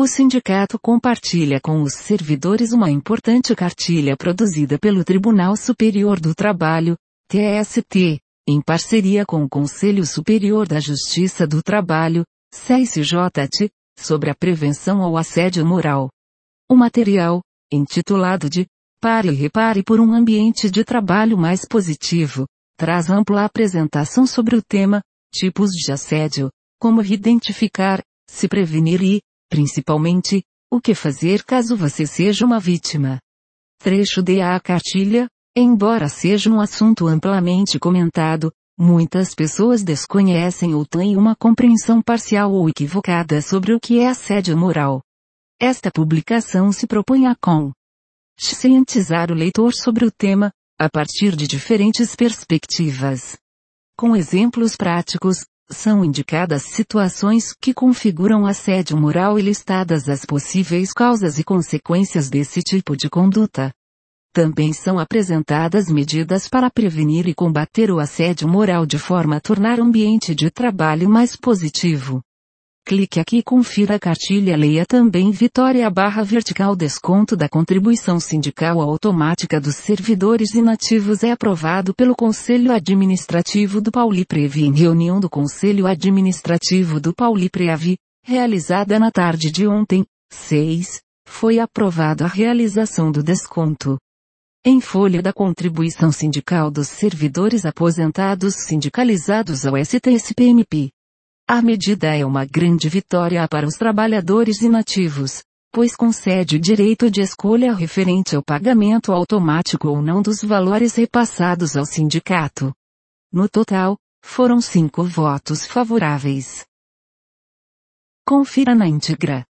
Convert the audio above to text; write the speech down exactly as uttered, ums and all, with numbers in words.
O sindicato compartilha com os servidores uma importante cartilha produzida pelo Tribunal Superior do Trabalho, T S T, em parceria com o Conselho Superior da Justiça do Trabalho, C S J T, sobre a prevenção ao assédio moral. O material, intitulado de Pare e Repare por um Ambiente de Trabalho Mais Positivo, traz ampla apresentação sobre o tema, tipos de assédio, como identificar, se prevenir e, principalmente, o que fazer caso você seja uma vítima. Trecho da cartilha, embora seja um assunto amplamente comentado, muitas pessoas desconhecem ou têm uma compreensão parcial ou equivocada sobre o que é assédio moral. Esta publicação se propõe a conscientizar o leitor sobre o tema, a partir de diferentes perspectivas. Com exemplos práticos, são indicadas situações que configuram assédio moral e listadas as possíveis causas e consequências desse tipo de conduta. Também são apresentadas medidas para prevenir e combater o assédio moral de forma a tornar o ambiente de trabalho mais positivo. Clique aqui e confira a cartilha. Leia também Vitória barra vertical desconto da contribuição sindical automática dos servidores inativos é aprovado pelo Conselho Administrativo do Pauliprev em reunião do Conselho Administrativo do Pauliprev, realizada na tarde de ontem, seis, foi aprovado a realização do desconto em folha da contribuição sindical dos servidores aposentados sindicalizados ao S T S P M P. A medida é uma grande vitória para os trabalhadores inativos, pois concede o direito de escolha referente ao pagamento automático ou não dos valores repassados ao sindicato. No total, foram cinco votos favoráveis. Confira na íntegra.